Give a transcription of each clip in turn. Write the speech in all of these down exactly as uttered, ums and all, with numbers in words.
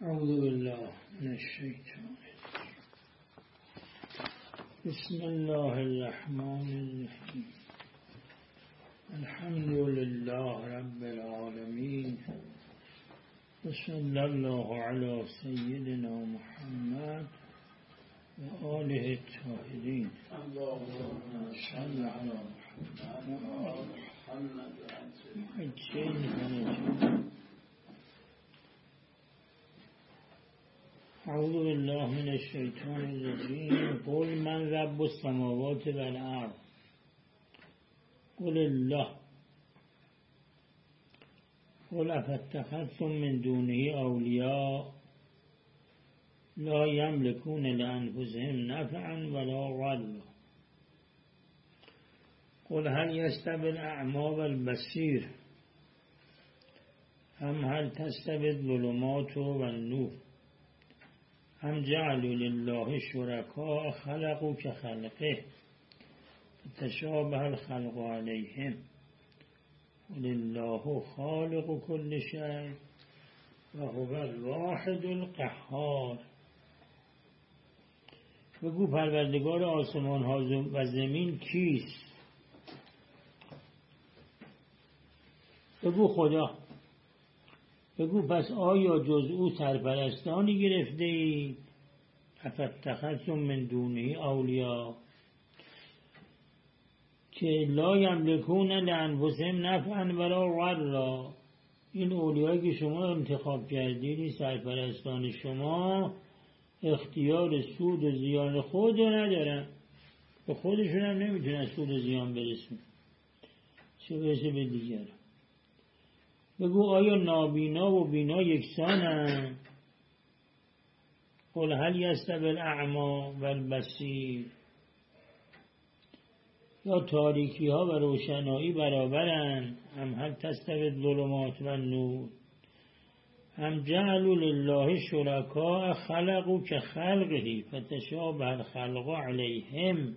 أعوذ بالله من الشيطان بسم الله الرحمن الرحيم الحمد لله رب العالمين وصلى الله على سيدنا محمد وآله الطاهرين اللهم صل على محمد محمد أعوذ بالله من الشيطان الرجيم قل من رب السماوات والأرض قل الله قل أفاتخذتم من دونه أولياء لا يملكون لأنفسهم نفعا ولا ضرا قل هل يستوي الأعمى والبصير أم هل تستوي الظلمات والنور هم جعلوا لله شركاء خلقوا كخلقه فتشابه الخلق عليهم ولله خالق كل شيء وهو الواحد القهار. بگو پروردگار آسمان ها و زمین کیست؟ بگو خدا. بگو پس آیا جز او سرپرستانی گرفته اید؟ افاتخذتم من دونه اولیاء که لا یملکون لانفسهم نفعا ولا ضرا. این اولیایی که شما انتخاب کردید، این سرپرستان شما، اختیار سود و زیان خود رو ندارن، به خودشون هم نمیتونن سود و زیان برسونن، چه برسه به دیگر. بگو آیا نابینا و بینا یکسانند؟ قل هل یستوی الاعمی والبصیر یا تاریکی ها و روشنایی برابرند؟ هم هل تستوی الظلمات و النور هم جعلوا لله شرکاء خلقوا کخلقه فتشابه الخلق علیهم.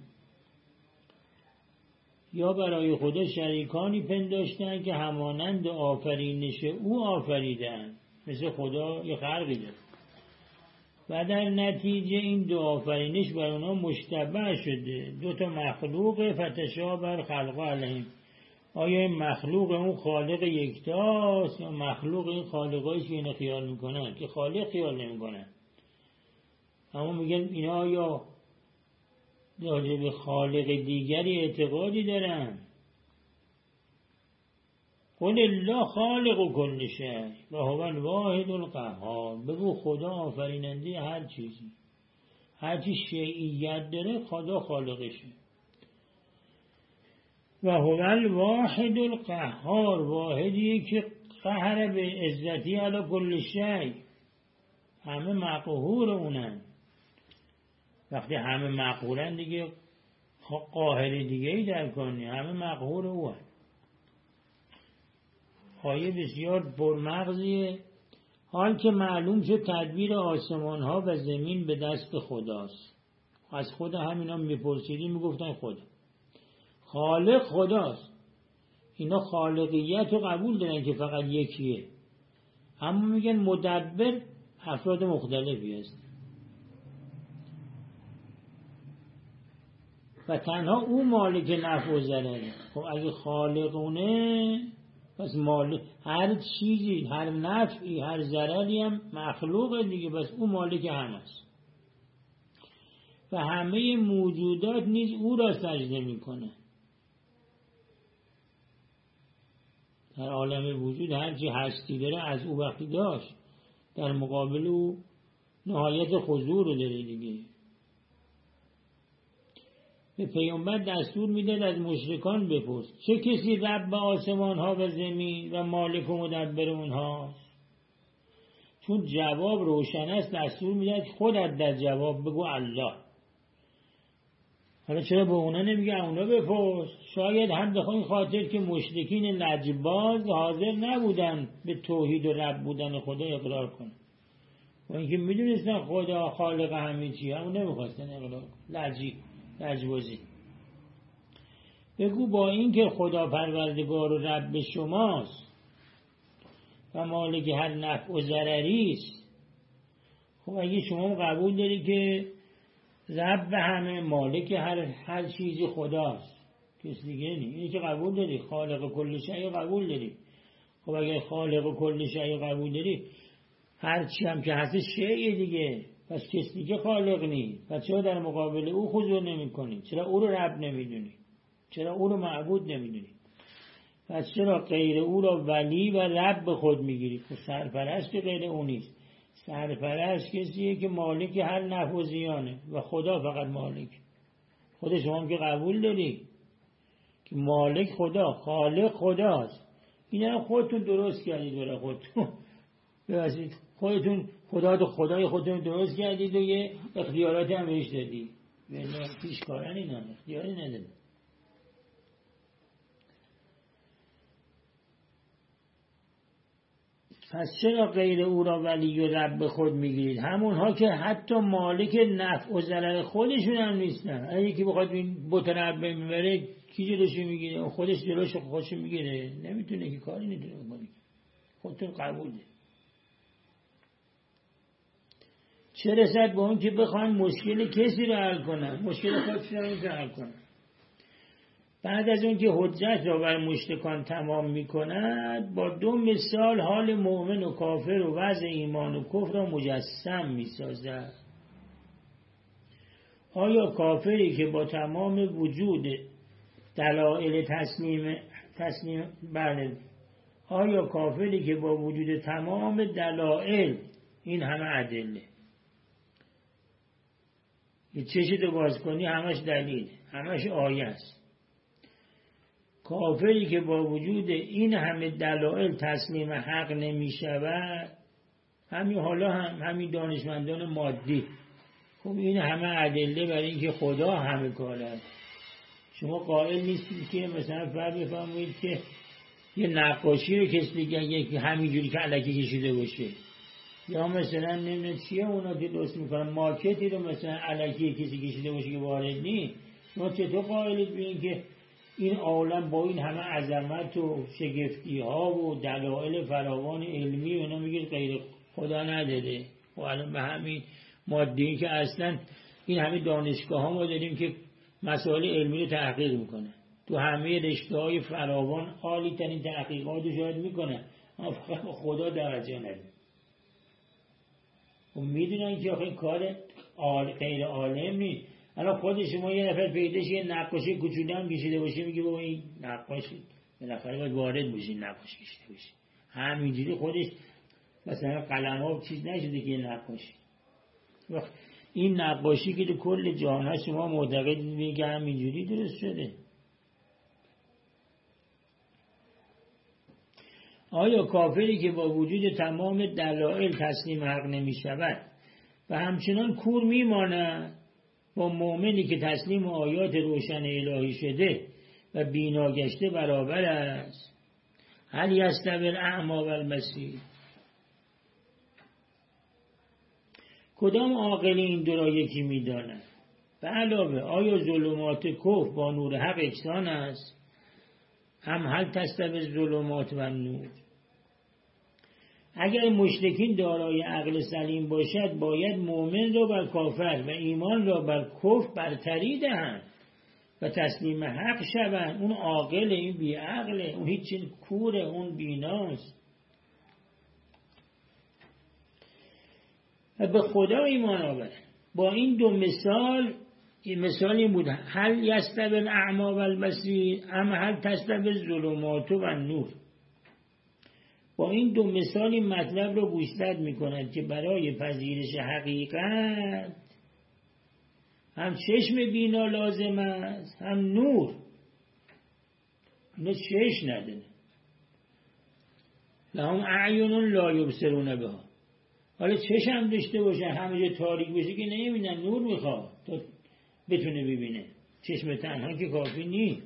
یا برای خدا شریکانی پنداشتن که همانند آفرینش او آفریدن، مثل خدا یه خلقی داره و در نتیجه این دو آفرینش بر اونا مشتبه شده، دو تا مخلوق فتشابه الخلق علیهم. آیا این مخلوق اون خالق یکتاست یا مخلوق این خالقایش که اینا خیال میکنن که خالق خیال نمیکنن؟ اما میگن اینا آیا راجع به خالق دیگری اعتقادی دارن؟ قل الله خالق کل شیء و هو الواحد القهار. بگو خدا آفریننده هر چیزی، هر چی شیعیت داره خدا خالقشه. و هو الواحد القهار، واحدیه که قهر به عزتی علی کل شیء، همه مقهور اونن. وقتی همه مقهورن دیگه قاهر دیگه ای در کنی، همه مقهور اوه. آیه بسیار پرمغزیه. حال که معلوم شد تدبیر آسمان ها و زمین به دست خداست. از خدا همینا میپرسیدی میگفتن خدا خالق خداست. اینا خالقیت رو قبول دارن که فقط یکیه، اما میگن مدبر افراد مختلفی هست و تنها او مالک نفع و ضرره. خب اگه خالقونه پس مالک هر چیزی، هر نفعی، هر ضرری هم مخلوقه دیگه، بس او مالک هم است و همه موجودات نیز او را سجده میکنه. در عالم وجود هر چی هستی داره از او وقتی داشت، در مقابل او نهایت خضوع رو داره دیگه. به پیامبر دستور میداد از مشرکان بپرس چه کسی رب آسمان ها و زمین و مالک و مدبر اونهاست؟ چون جواب روشن است دستور میداد خودت در جواب بگو الله. حالا چرا به اونا نمیگه اونا بپرس؟ شاید هم به این خاطر که مشرکین لجباز حاضر نبودن به توحید و رب بودن خدا اقرار کنن و اینکه میدونستن خدا خالق همه چیه، اما نمیخواستن اقرار کنن. لجی لجبازی. بگو با این که خدا پروردگار و رب شماست و مالک هر نفع و ضرری است خب اگه شما قبول داری که رب همه، مالک هر هر چیزی خداست، کس دیگه نیست، اینی که قبول داری، خالق کل شیء قبول داری. خب اگه خالق کل شیء قبول داری، هر چی هم که هست شیء دیگه، پس کس دیگه خالق نیست. پس چرا در مقابل او خضوع نمی‌کنی؟ چرا او رو رب نمیدونی؟ چرا او رو معبود نمیدونی؟ پس چرا غیر او را ولی و رب خود میگیری؟ خب سرپرست غیر او نیست. سرپرست کسیه که مالک هر نفع و زیانه و خدا فقط مالک. خود شما هم که قبول داری که مالک خدا، خالق خداست. اینا خودتون درست کردید برای خودتون. ببینید خودتون خدا تو خدای خودتون درست کردید و یه اختیارات هم بهش دادید. ولی پیش کارن اینا اختیاری نداره. پس چرا غیر او را ولی و رب خود میگیرید؟ همونها که حتی مالک نفع و ضرر خودشون هم نیستن. اگه که بخواد این بت رب میبره کی جلوش میگیره؟ خودش جلوش خودش میگیره؟ نمیتونه که کاری نمیتونه بکنه. خودتون قبول ده. چه رسد به اون که بخوان مشکل کسی رو حل کنن، مشکل خودشون رو حل کنن. بعد از اون که حجت را بر مشرکان تمام می کند، با دو مثال حال مؤمن و کافر و وضع ایمان و کفر را مجسم می سازد. آیا کافری که با تمام وجود دلایل تسلیم تسلیم بله آیا کافری که با وجود تمام دلایل، این همه ادله، یه چشتو باز کنی همش دلیل، همش آیه است، کافری که با وجود این همه دلایل تسلیم حق نمی شود، همین حالا هم همین دانشمندان مادی، خب این همه ادله برای اینکه خدا همه کار است. شما قائل نیستید که مثلا فرض بفرمایید که یه نقاشی رو کسی دیگه یکی همینجوری که الکی کشیده باشه، یا مثلا نمیدونم چیه اونا که درست میکنن ماکتی رو مثلا الکی کسی کشیده باشه که وارد نیست، شما چطور قائلید به این که این عالم با این همه عظمت و شگفتی ها و دلایل فراوان علمی اونا میگه غیر خدا نداده؟ و الان به همین ماده‌ای که اصلا این همه دانشگاه ها ما داریم که مسائل علمی رو تحقیق میکنه، تو همه رشته های فراوان عالی ترین تحقیقات رو شاید میکنه، اما فقط خدا درجه نده. و میدونن که آخه کار غیر عالم نیست. الان خود شما یه نفر پیداش یه نقاشی کوچولو هم کشیده باشه، میگه بابا این نقاشی بالاخره باید وارد بشه، نقاشی کشیده باشه. همینجوری خودش مثلا قلم ها چیز نشده که نقاشی. وقت این نقاشی که تو کل جهان هست شما معتقد میگه همینجوری درست شده. آیا کافری که با وجود تمام دلایل تسلیم حق نمی شود و همچنان کور میماند با مؤمنی که تسلیم آیات روشن الهی شده و بینا گشته برابر است؟ هل یستوی الاعمی و البصیر؟ کدام عاقل این دو را یکی می‌داند؟ به علاوه آیا ظلمات کفر با نور حق یکسان است؟ هم هل تستوی الظلمات و النور؟ اگر مشرکین دارای عقل سلیم باشد باید مؤمن را بر کافر و ایمان را بر کفر برتری دهند و تسلیم حق شوند. اون عاقل، این بی عقله، اون هیچ کوره، اون بیناست. و به خدا ایمان آورد. با این دو مثال، این مثال این بود: هل یستوی الاعمی و البصیر ام هل تستوی الظلمات و النور. با این دو مثال این مطلب رو گوشزد می‌کند که برای پذیرش حقیقت هم چشم بینا لازم است هم نور. اینا چشم نداره. لهم اعین لا یبصرون بها. حالا چشم هم داشته باشه همه جا تاریک بشه که نمی‌بینن، نور میخواد تا بتونه ببینه. چشم تنها که کافی نیست.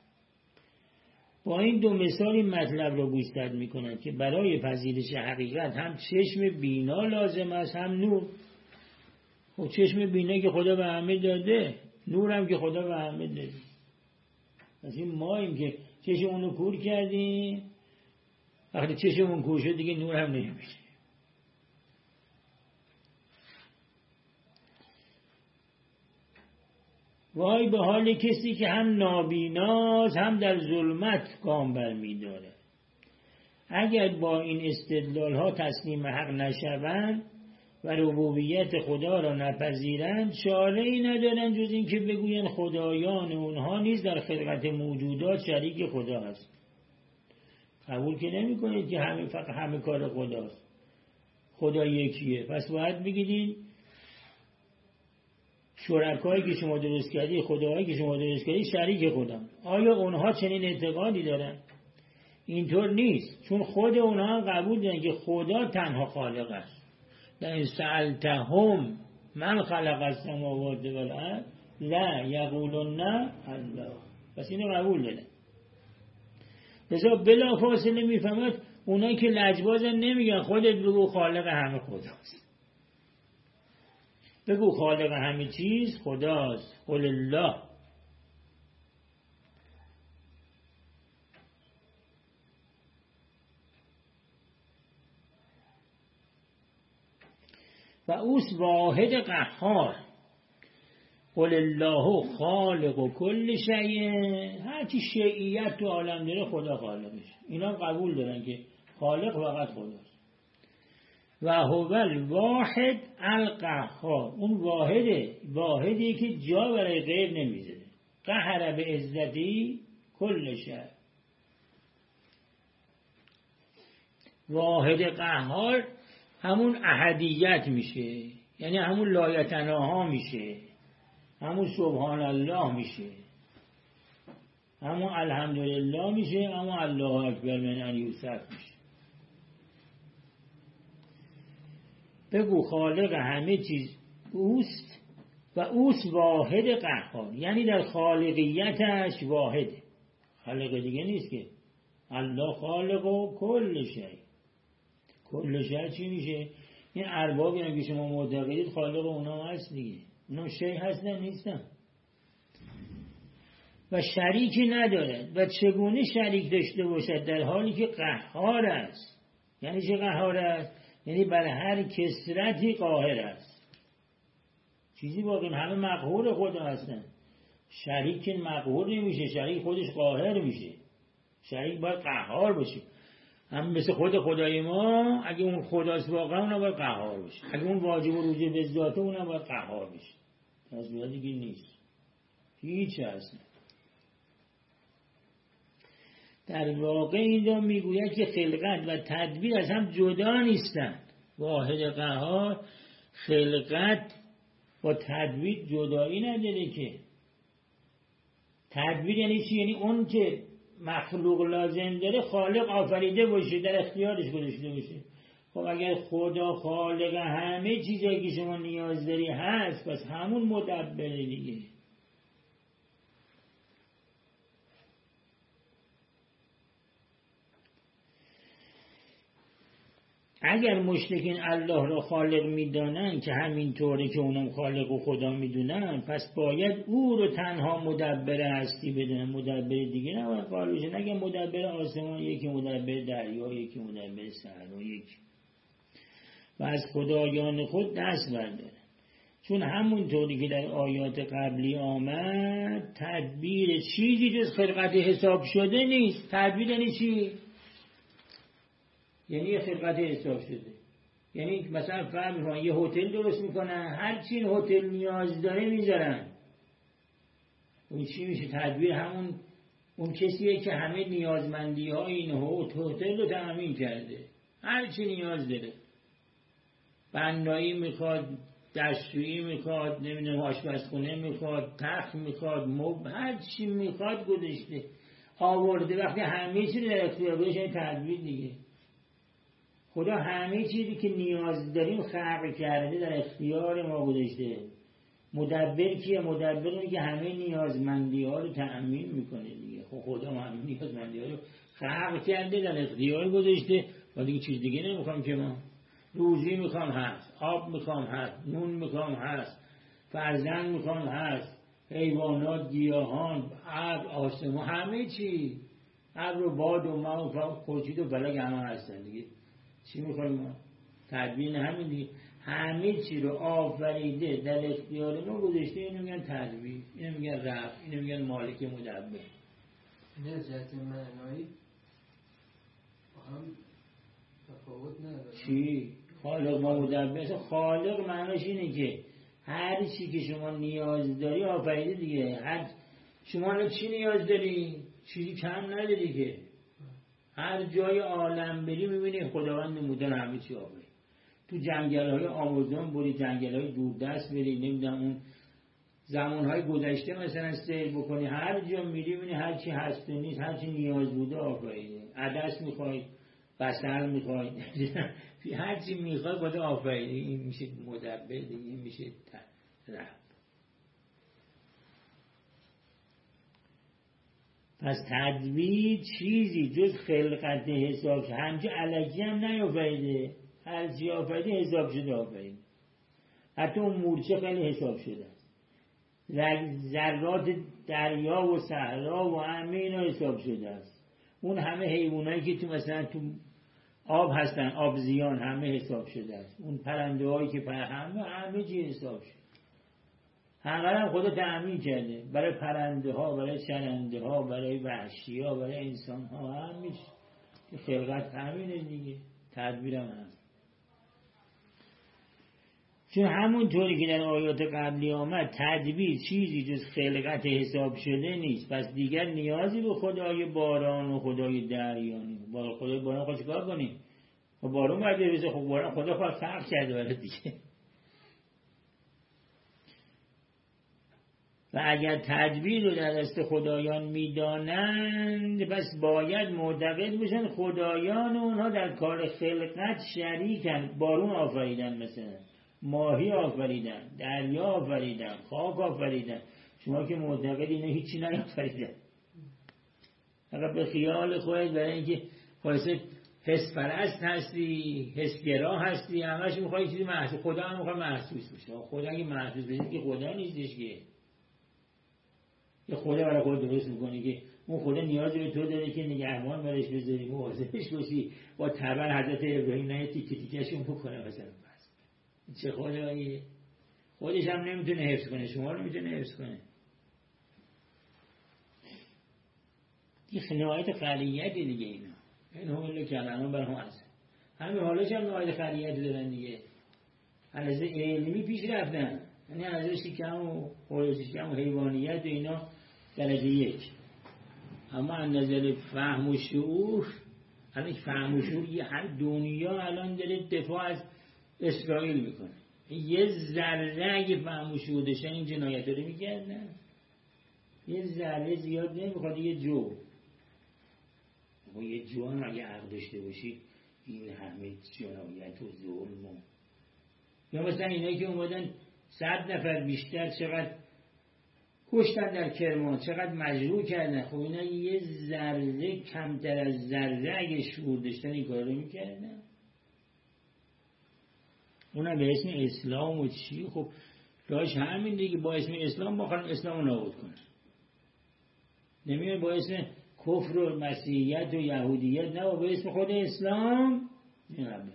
با این دو مثال این مطلب را گوشزد می‌کند که برای پذیرش حقیقت هم چشم بینا لازم است هم نور. خب چشم بینا که خدا به همه داده، نور هم که خدا به همه داده. پس این ماییم که چشمونو کور کردیم، وقتی چشمون کور شد دیگه نور هم نمی‌بینیم. وای به حال کسی که هم نابیناست هم در ظلمت گام برمی‌داره. اگر با این استدلال ها تسلیم حق نشوند و ربوبیت خدا را نپذیرند، چاره‌ای ندارند جز این که بگویند خدایان اونها نیز در خلقت موجودات شریک خدا هست. قبول که نمی کنید که همه فقط همه کار خداست، خدا یکیه. پس باید بگیدین شرکایی که شما درست کردی، خداهایی که شما درست کردی شریک خدا. آیا اونها چنین اعتقادی دارن؟ اینطور نیست، چون خود اونها هم قبول دارن که خدا تنها خالق است. لئن سألتهم من خلق السماوات والارض لا یقولون الله. پس اینو قبول دارن. لذا بلا فاصله میفهمد اونایی که لجبازن نمیگن خودت بگو خالق همه خداست. بگو خالق همه چیز خداست. قل الله. و اوست واحد قهار. قل الله خالق و کل شیء. هرچی شیعیت تو عالم داره خدا خالقش. اینا قبول دارن که خالق فقط خداست. و هو الواحد القهار. اون واحده، واحدی که جا برای غیر نمیذاره. قهر به عزتی کل شیء. واحد قهار همون احدیت میشه، یعنی همون لایتناها میشه، همون سبحان الله میشه، همون الحمدلله میشه، همون الله اکبر من ان یوصف میشه. بگو خالق همه چیز اوست و اوست واحد قهار، یعنی در خالقیتش واحده، خالق دیگه نیست که. الله خالق و کل شیء. کل شیء چی میشه؟ این اربابی هم که شما معتقدید خالق اونا هست دیگه. اونا شیء هستن نیستن و شریکی ندارد. و چگونه شریک داشته باشد در حالی که قهار است؟ یعنی چه قهار است؟ یعنی بر هر کثرتی قاهر است. چیزی باقی همه مقهور خدا هستن. شریک مقهور نمیشه، شریک خودش قاهر میشه. شریک باید قهار باشه. هم مثل خود خدای ما، اگه اون خداست واقعا اونها باید قهار باشه. اگه اون واجب و روزه به ذاته اونها باید قهار باشه. از بیاد دیگه نیست، هیچ هست. در واقع اینجا میگوید که خلقت و تدبیر از هم جدا نیستند. واحد قهار خلقت و تدبیر جدایی نداره که. تدبیر یعنی چی؟ یعنی اون که مخلوق لازم داره خالق آفریده باشه، در اختیارش گذاشته باشه. خب اگر خدا خالق همه چیزایی که شما نیاز داری هست، پس همون مدبره دیگه. اگر مشرکین الله را خالق میدانن که همین طوره که اونم خالق و خدا میدونن، پس باید او رو تنها مدبر هستی بدونن. مدبر دیگه نباید قائل بشن. نگه مدبر آسمان یکی، مدبر دریا یکی، مدبر صحرا یکی، و از خدایان خود دست بردارن. چون همون طوری که در آیات قبلی آمد، تدبیر چیزی جز خلقت حساب شده نیست. تدبیر یعنی چی؟ یعنی یه خلقت حساب شده. یعنی مثلا فهم میکنن یه هتل درست میکنن، هر چی این هتل نیاز داره میذارن. اون چی میشه؟ تدبیر همون اون کسیه که همه نیازمندی های این هتل رو تامین کرده. هر چی نیاز داره، بنایی میخواد، دستشویی میخواد، نمیدونم آشپزخونه میخواد، تخت میخواد، مبل، هر چی میخواد گذاشته آورده. وقتی همه چی در اختیار بشه این تدبیر دیگه. خدا همه چیزی که نیاز داریم خلق کرده، در اختیار ما گذاشته. مدبر کیه؟ مدبر اونه که همه نیازمندی ها رو تأمین میکنه دیگه. خب خدا همه نیازمندی ها رو خلق کرده، در اختیار گذاشته. و دیگه چیز دیگه نمیخوام که ما. روزی میخوام هست، آب میخوام هست، نون میخوام هست، فرزند میخوام هست، حیوانات، گیاهان، ابر، آسمان، همه چی. ابر و باد و ما و خورشید و فلک همه هستن دیگه. چی میخوایم ما؟ تدبیر همین دیگه. همه چی رو آفریده در اختیار ما گذاشته. اینو میگن تدبیر، اینو میگن رفع، اینو میگن مالک مدبر. این از جهت معنایی هم تفاوت نداره. چی؟ خالق با مدبر. خالق معناش اینه که هر چی که شما نیاز داری آفریده دیگه. هر شما رو چی نیاز داری؟ چیزی کم نداری که. هر جای عالم بری میبینی خداوند نمودن همه چی آفرید. تو جنگل های آمازون بری، جنگل های دوردست بری، نمیدونم اون زمان های گذشته مثلا سیر بکنی، هر جا میری میبینی هر چی هست و نیست، هر چی نیاز بوده آفریده. عدس میخوای، بصل میخوای، هر چی میخوای باید آفریده. این میشه مدبر دیگه، این میشه رب. پس تدبیر چیزی جز خلقت حساب شده، همچه علکی هم نیافریده، هر چی آفریده حساب شده آفریده. حتی اون مورچه خیلی حساب شده است، ذرات دریا و صحرا و همه اینا حساب شده است. اون همه حیوانایی که تو مثلا تو آب هستن، آبزیان، همه حساب شده است. اون پرنده هایی که پر همه همه چی حساب شده. همه هم خدا تأمین کرده برای پرنده ها، برای چرنده ها، برای وحشی ها، برای انسان ها، همه چی خلقت همینه دیگه. تدبیرم هست. چون همون طوری که در آیات قبلی آمد تدبیر چیزی جز خلقت حساب شده نیست، پس دیگر نیازی به خدای باران و خدای دریا نیست. با خدای باران خود چیکار کنیم؟ خب باران باید بریزه. خب باران خدا خود فرق کرده برای دیگه. و اگر تدبیر رو در دست خدایان میدانند، پس باید معتقد بشن خدایان اونها در کار خلقت شریکن. بارون آفریدن، مثلا ماهی آفریدن، دریا آفریدن، خاک آفریدن. شما که معتقد اینه هیچی نیافریدن، فقط به خیال خودت برای اینکه خلاصه حس پرست هستی، حسگرا هستی، همش میخوای چیزی محسوس. خدا هم میخوای محسوس بشه. خدا اگه محسوس بشه که خدا نیستش که. یه خدا برای خود درست میکنی که اون خدا نیازی به تو داره که نگهبان برش بذاری، مواظبش باشی، با تبر حضرت ابراهیم نه تیکه تیکه‌شون بکنه مثلا. بس چه خداییه؟ خودش هم نمیتونه حفظ کنه، شما رو میتونه حفظ کنه. این نهایت خلیت دیگه. اینا این حالا کلمه برام هست. همین حالش هم نهایت خلیت دارن دیگه. علاوه علمی پیش رفتن، یعنی علاوه شکم و خلاص شکم و حیوانیت و اینا درجه یک. اما از نظر فهم و شعور، الان فهم و شعور یه هر دنیا الان داره دفاع از اسرائیل میکنه. یه ذره اگه فهم و شعور داشتن این جنایت رو میکردن. یه ذره زیاد نمیخواد، یه جو. اما یه جو هم اگه عقل داشته باشید این همه جنایت و ظلم و یا مثلا اینایی که اومدن صد نفر بیشتر چقدر کشتن در کرمان، چقدر مجروح کردن. خب اینا یه ذره کمتر از ذره اگه شعور داشتن این کار رو میکردن. اونم به اسم اسلام و چی. خب راهش همین دیگه، با اسم اسلام بخوان اسلام رو نابود کنن. نمیاد با اسم کفر و مسیحیت و یهودیت، نه با اسم خود اسلام. این قبل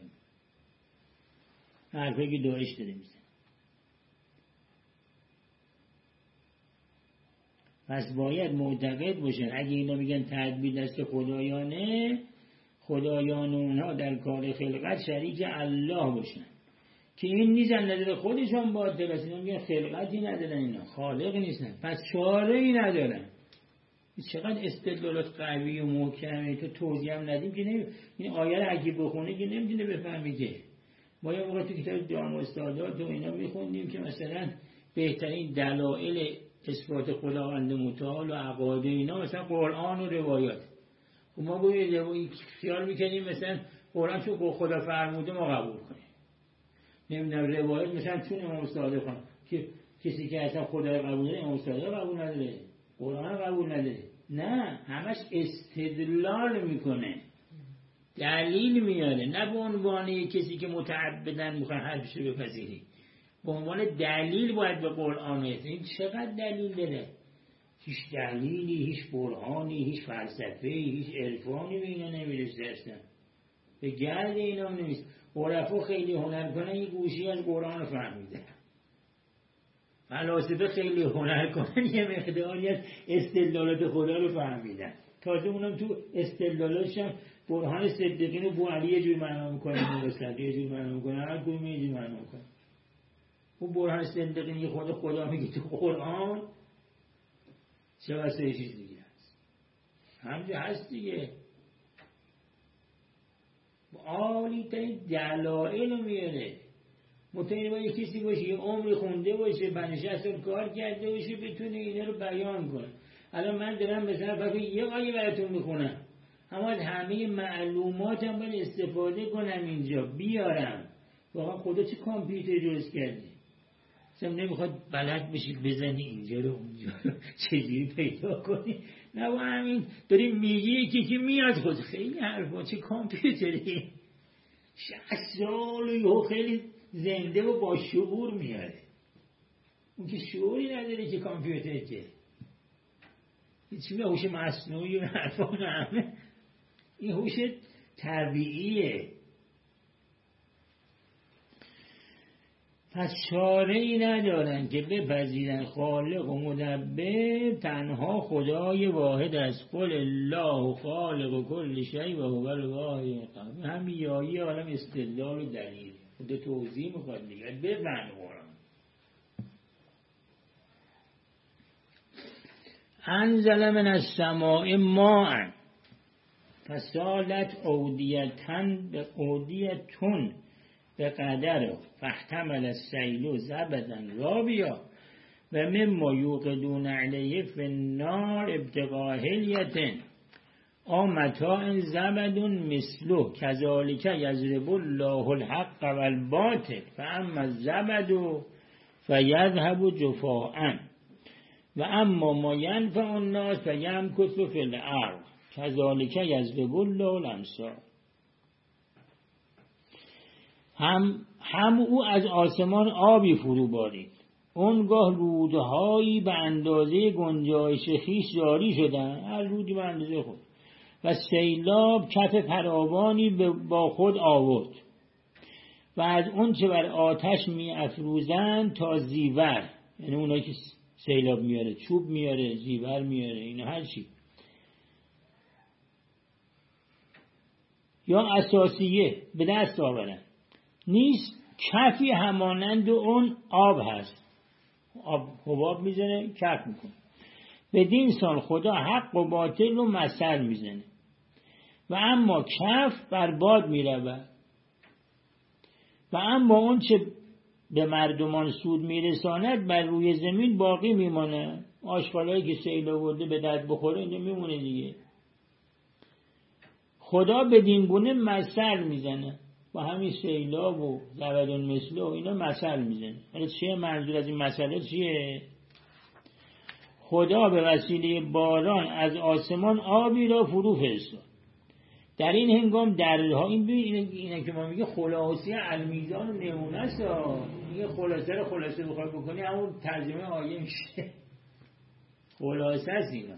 حرفه که داعش داره میزن. پس باید معتقد باشن اگه اینا میگن تدبیر دست خدایانه، خدایان اونها در کار خلقت شریک الله باشن، که این نیزن نظر خودشان باطل است. اینا میگن خلقتی ندارن، اینا خالق نیستن، پس چاره ای ندارن. چقدر استدلالات قوی و محکمه. تو توضیح هم ندیم که نمی... این آیه رو اگه بخونه که نمیدونه بفهمی که. ما یه موقع تو کتاب دام استادات و اینا میخوندیم که مثلا بهترین دلایل اثبات خداوند متعال و عقاید اینا مثلا قرآن و روایات. و ما باید خیال میکنیم مثلا قرآن چون خدا فرموده ما قبول کنیم. نمیدونم روایت مثلا چون امام صادق خان که کسی که اصلا خدا قبول نداره امام صادق قبول نداره، قرآن قبول نداره. نه، همش استدلال میکنه، دلیل میاره، نه به عنوان کسی که متعبدن میخوان حرفشو بپذیری. به عنوان دلیل باید به قرآن هست. این چقدر دلیل داره؟ هیچ دلیلی، هیچ برهانی، هیچ فلسفه‌ای، هیچ عرفانی به اینا نمیرسه اصلا. به گرد اینا نیست. عرفا خیلی هنر کنن یه گوشی از قرآن فهمیده، فلاسفه خیلی هنر کنن یه مقداری از استدلالات خدا رو فهمیدن. تازه اونم تو استدلالاتش هم برهان صدیقین و بوعلی یه جور معنا میکنه، مصدق یه جور معنا میکنه، هر کدوم یه جور معنا میکنه. اون برهان صدیقین یه خود خدا میگه تو قرآن، چه واسه یه چیز دیگه هست، همجا هست دیگه. عالی ترین دلائل رو میاره. مطمئن باید کسی باشه یه عمری خونده باشه، بنشست و کار کرده باشه، بتونه اینا رو بیان کنه. الان من دارم مثلا فقط یه آیه براتون میخونم، اما از همه معلوماتم باید استفاده کنم اینجا بیارم. واقعا خدا چه کامپیوتر درست کرده؟ مثلا نمیخواد بلد بشی بزنی اینجا رو اونجا رو چجوری پیدا کنی، نه با همین داری میگی یکی که میاد خود. خیلی حرفا، چه کامپیوتری شصت سال و خیلی زنده و با شعور میاره. اون که شعوری نداره که کامپیوتر که هیچی به هوش مصنوعی و حرفا همه، این هوش طبیعیه. پس چاره ای ندارن که بپذیرن خالق و مدبر تنها خدای واحد است. قل الله خالق و کل شیء و هو الواحد القهار. همین یایی عالم استدلال و دلیل خود توضیح میخواد دیگه بفهم قرآن. انزل من السماء ماء فسالت اودیتن به اودیتون به قدر فاحتمل السیل زبدا رابیا و مما یوقدون علیه فی النار ابتغاء حلیة او متاع زبد مثله کذالک یضرب الله الحق والباطل فاما الزبد فیذهب جفاء و اما ما ینفع الناس فیمکث فی الارض کذالک یضرب الله الامثال. هم هم او از آسمان آبی فرو بارید، اونگاه رودهایی به اندازه گنجایش خویش جاری شدند، هر رودی به اندازه خود، و سیلاب کف فراوانی با خود آورد و از اون چه بر آتش می افروزند تا زیور، یعنی اونایی که سیلاب میاره چوب میاره زیور میاره اینا هر چی، یا اساسیه به دست آورند، نیست کفی همانند اون آب هست. آب حباب میزنه کف میکنه. بدین سان خدا حق و باطل رو مثل میزنه و اما کف بر باد میرود و اما اون چه به مردمان سود میرساند بر روی زمین باقی میمانه. آشغالایی که سیل آورده به درد بخوره اینجا میمونه دیگه. خدا بدین گونه مثل میزنه با همین سیلاب و زبدون مثله و اینا مثل میزنه. حالا چیه منظور از این مسئله چیه؟ خدا به وسیله باران از آسمان آبی را فرو فرستاد. در این هنگام درها این ببینید اینه که ما میگه خلاصه المیزان و نمونه است. میگه خلاصه رو خلاصه بخوای بکنی همون ترجمه آیه میشه. خلاصه است اینا.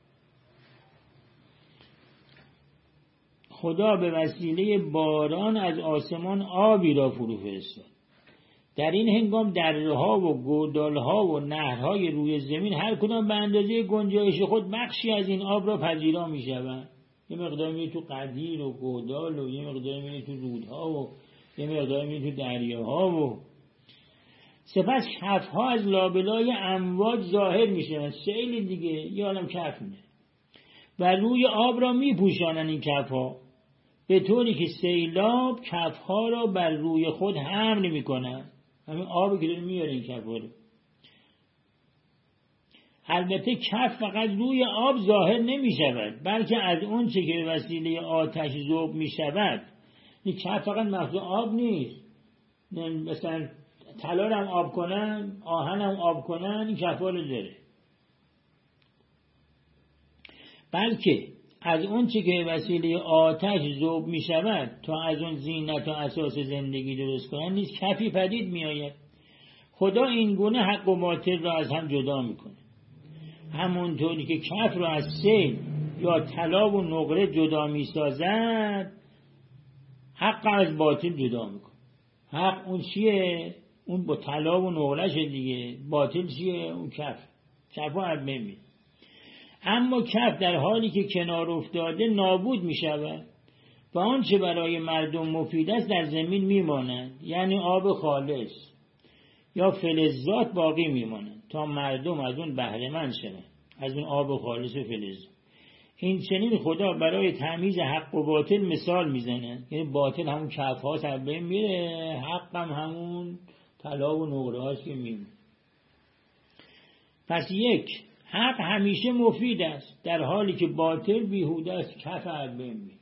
خدا به وسیله باران از آسمان آبی را فرو فرستاد. در این هنگام درها و گودالها و نهرهای روی زمین هر کدام به اندازه گنجایش خود بخشی از این آب را پذیرا می شوند. یه مقدار میره تو قدیر و گودال و یه مقدار میره تو رودها و یه مقدار میره تو دریاها و سپس کفها از لابلای امواج ظاهر می شوند. سیل دیگه یه عالم کف میره و روی آب را می پوشانند این کفها، به طوری که سیلاب کفها را بر روی خود حمل می کنند. همین آبی که داره میاره این کفها رو. البته کف فقط روی آب ظاهر نمی شود، بلکه از اون چه که وسیله آتش ذوب می شود. این کف فقط محض آب نیست. مثلا طلا رو هم آب کنن، آهن هم آب کنن، این کفها رو داره. بلکه از اون چه که وسیله آتش ذوب می شود تا از اون زینت و اساس زندگی درست کنن نیز کفی پدید می آید. خدا این گونه حق و باطل را از هم جدا می کنه. همونطوری که کف را از سیل یا طلا و نقره جدا می سازد، حق از باطل جدا میکنه. حق اون چیه؟ اون با طلا و نقرش دیگه. باطل چیه؟ اون کف. کف ها از بین میره. اما کف در حالی که کنار افتاده نابود میشود و آنچه برای مردم مفید است در زمین میماند، یعنی آب خالص یا فلزات باقی میمانند تا مردم از اون بهره مند شوند، از اون آب خالص و فلزات. این چنین خدا برای تمییز حق و باطل مثال میزنه، یعنی باطل همون کف ها از بین میره، حق هم همون طلا و نقره هاست که میمونه. پس یک، حق همیشه مفید است در حالی که باطل بیهوده است، کف از بین میره.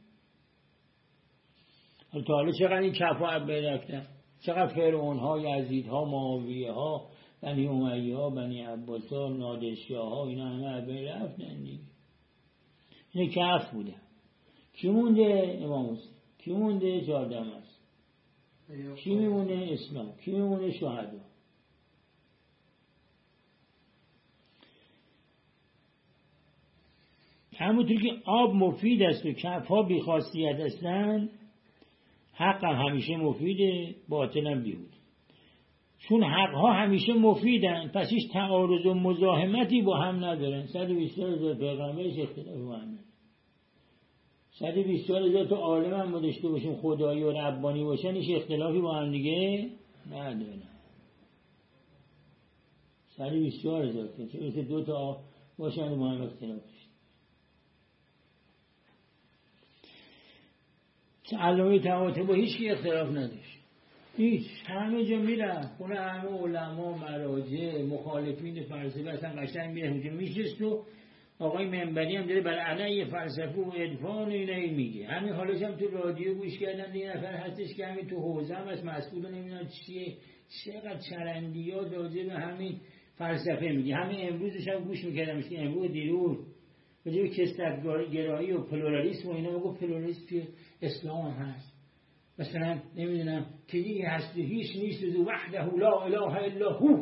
تا حالا چقدر این کف ها از بین رفتن؟ چقدر فرعون ها، یزید ها، معاویه ها، بنی امیه ها، بنی عباس ها، نادرشاه ها، اینا همه از بین رفتن دیگه. این کف بوده. کی مونده؟ امام حسین. کی مونده؟ چهارده است. کی میمونه؟ اسلام. کی میمونه؟ شهدا. همونطور که آب مفید است و کف ها بی‌خاصیت هستند، حق هم همیشه مفیده، باطل هم بیهوده. چون حق ها همیشه مفیدن، پس هیچ تعارض و مزاحمتی با هم ندارن. صد و بیست هزار پیغمبرش اختلاف با هم ندارن. صد و بیست هزار تا عالم هم ما داشته باشیم، خدایی و ربانی باشن، هیچ اختلافی با هم دیگه ندارن. صد و بیست هزار تا چه مثل دو تا باشن با هم اختلاف داشت. علامه طباطبایی هیچ کی اختلاف نداشت. هیچ، همه جا میرن خونه همه علما، مراجع، مخالفین فلسفه، اصلا قشنگ میره اونجا میشست و آقای منبری هم داره برای علیه فلسفه و عرفان و اینایی میگه. همین حالش هم تو رادیو گوش کردن، یه نفر هستش که همین تو حوزه هم از مسئول نمیدونم چیه، چقدر چرندیات راجع به همین فلسفه میگه. همین امروزش هم گوش میکردم، که امروز دیروز راجع به کثرت‌گرایی و پلورالیسم و اینا میگه پلورالیسم توی اسلام هست. مثلا نمیدونم که دیگه هست هیچ نیست جز وحده لا اله الا هو.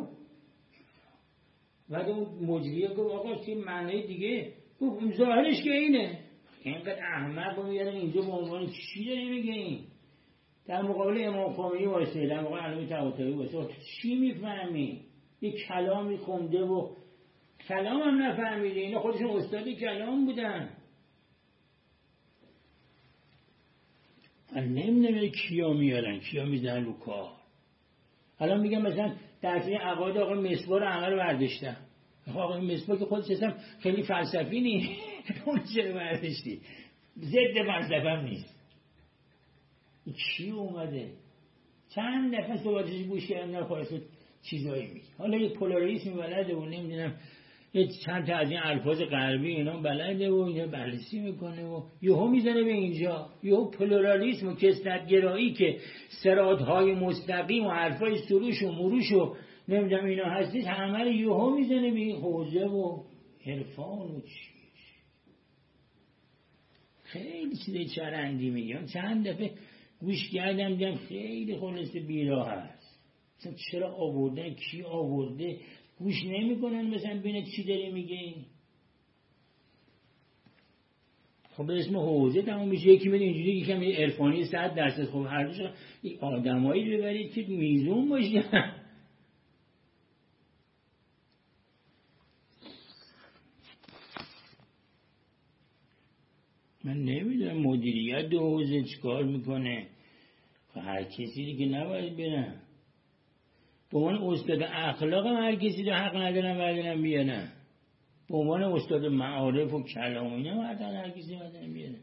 بعد اون مجریه گفت آقا چه معنی دیگه؟ گفت ظاهرش که اینه. اینقدر احمق رو میارن اینجا به عنوان چی داری میگه این؟ در مقابل امام خمینی واسه، در مقابل علامه طباطبایی واسه، چی میفهمی؟ یه کلامی خونده و کلام هم نفهمیده. اینا خودشون استاد کلام بودن. من نمیدونم کیا میارن کیا میزنن رو کار. الان میگم مثلا درسی عقاید آقا مصباح رو عمل برداشتم. آقا مصباح که خودش اصلا خیلی فلسفی نیست. اون چرا برداشتی؟ ضد فلسفه هم نیست. کی اومده؟ چند دفعه صحبتش گوش کردم خلاص چیزایی میگه. حالا یه پولاریسم بلده و نمیدونم یه چند تا از این الفاظ غربی اینا بلده و اینا بررسی میکنه و یهو میزنه به اینجا. یهو پلورالیسم و کثرت‌گرایی که صراط‌های مستقیم و حرفای سروش و مروش و نمیدونم اینا هستید، همه رو یهو میزنه به این حوزه و عرفان و چیش. خیلی چیزای چرندی میگم. چند دفعه گوش کردم دیدم خیلی خلاصه بیراه هست. مثلا چرا آوردن، کی آورده، گوش نمی کنن مثلا ببینه چی داری میگه. خب به اسم حوزه تمام میشه. یکی میده اینجوری یکم عرفانی صد درصد. خب هر دوش آدمایی ببرید که میزون باشه. من نمیدونم مدیریت دو حوزه چیکار میکنه. هر کسی دیگه نباید برن. به عنوان استاد اخلاق هم هر کسی رو حق ندارن بردارن بیارن. به عنوان استاد معارف و کلام اینا بردارن هر کسی بردارن بیارن.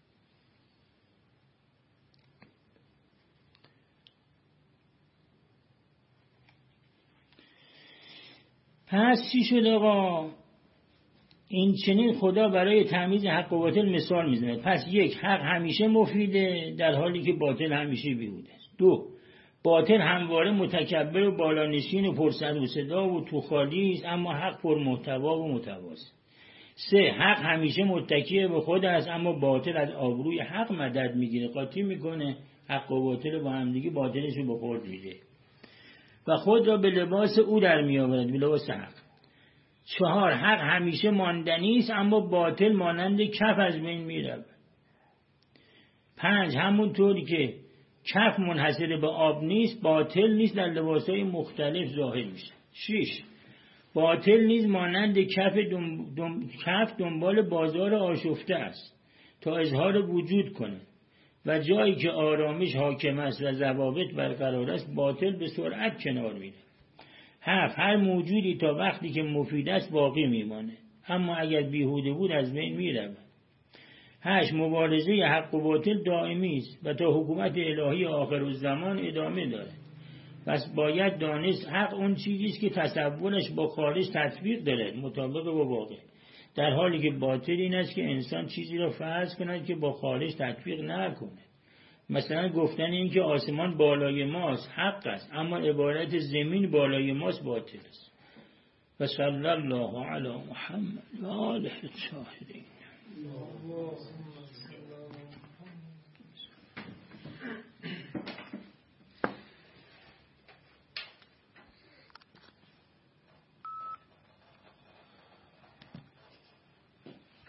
پس چی شد آقا؟ این چنین خدا برای تمییز حق و باطل مثال میزنه. پس یک، حق همیشه مفیده در حالی که باطل همیشه بیهوده است. دو، باطل همواره متکبر و بالانشین و پرسر و صدا و توخالی است، اما حق پر محتوا و متواضع. سه، حق همیشه متکی به خود است، اما باطل از آبروی حق مدد میگیره، قاطی میکنه حق و باطل با هم دیگه، باطلش رو به خود میده و خود را به لباس او در میآورد، به لباس حق. چهار، حق همیشه ماندنی است، اما باطل مانند کف از بین میرود. پنج، همونطوری که کف منحصر به آب نیست، باطل نیست، در لباسهای مختلف ظاهر میشه. شش، باطل نیست مانند کف دم دم کف دنبال بازار آشفته است تا اظهار وجود کنه و جایی که آرامش حاکم است و ضوابط برقرار است باطل به سرعت کنار میره. هفت، هر موجودی تا وقتی که مفید است باقی میمانه، اما اگر بیهوده بود از بین میرود. هشت، مبارزه حق و باطل دائمی است و تا حکومت الهی آخرالزمان ادامه داره. پس باید دانست حق اون چیزی است که تصورش با خارج تطبیق داره مطابق با واقع، در حالی که باطل این است که انسان چیزی را فرض کند که با خارج تطبیق نکنه. مثلا گفتن این که آسمان بالای ماست حق است، اما عبارت زمین بالای ماست باطل است. و صلی الله علی محمد و آله الطاهرین.